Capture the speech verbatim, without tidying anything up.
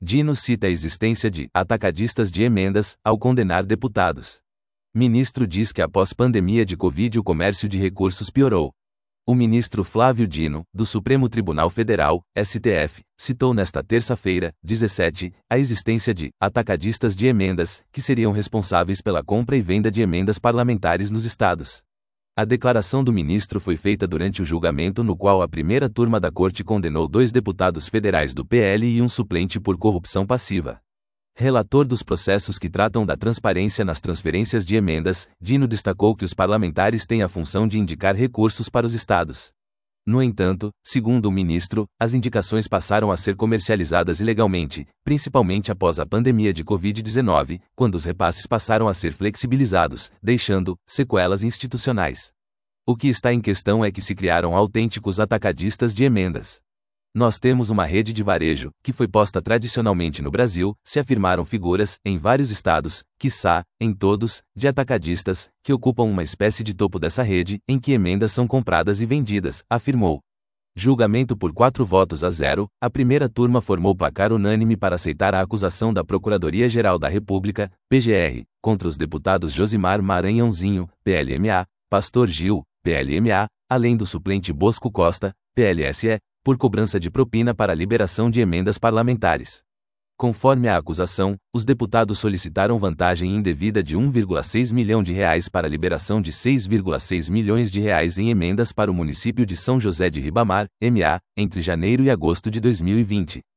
Dino cita a existência de atacadistas de emendas ao condenar deputados. Ministro diz que após pandemia de Covid o comércio de recursos piorou. O ministro Flávio Dino, do Supremo Tribunal Federal, S T F, citou nesta terça-feira, dezessete, a existência de atacadistas de emendas, que seriam responsáveis pela compra e venda de emendas parlamentares nos estados. A declaração do ministro foi feita durante o julgamento no qual a primeira turma da corte condenou dois deputados federais do P L e um suplente por corrupção passiva. Relator dos processos que tratam da transparência nas transferências de emendas, Dino destacou que os parlamentares têm a função de indicar recursos para os estados. No entanto, segundo o ministro, as indicações passaram a ser comercializadas ilegalmente, principalmente após a pandemia de Covid dezenove, quando os repasses passaram a ser flexibilizados, deixando sequelas institucionais. O que está em questão é que se criaram autênticos atacadistas de emendas. Nós temos uma rede de varejo, que foi posta tradicionalmente no Brasil, se afirmaram figuras, em vários estados, quiçá, em todos, de atacadistas, que ocupam uma espécie de topo dessa rede, em que emendas são compradas e vendidas, afirmou. Julgamento por quatro votos a zero, a primeira turma formou placar unânime para aceitar a acusação da Procuradoria-Geral da República, P G R, contra os deputados Josimar Maranhãozinho, P L M A, Pastor Gil, P L M A, além do suplente Bosco Costa, P L S E, por cobrança de propina para a liberação de emendas parlamentares. Conforme a acusação, os deputados solicitaram vantagem indevida de um vírgula seis milhão de reais para a liberação de seis vírgula seis milhões de reais em emendas para o município de São José de Ribamar, M A, entre janeiro e agosto de dois mil e vinte.